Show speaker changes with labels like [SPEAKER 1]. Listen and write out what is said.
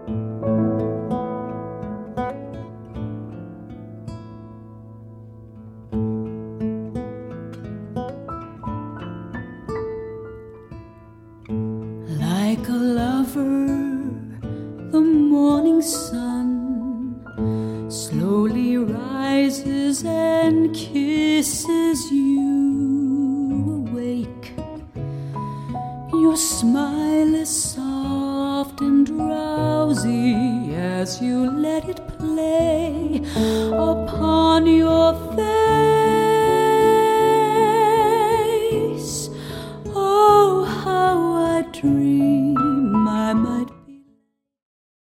[SPEAKER 1] Like a lover, the morning sun slowly rises and kisses you awake. Your smile is soft and drowsy as you let it play upon your face.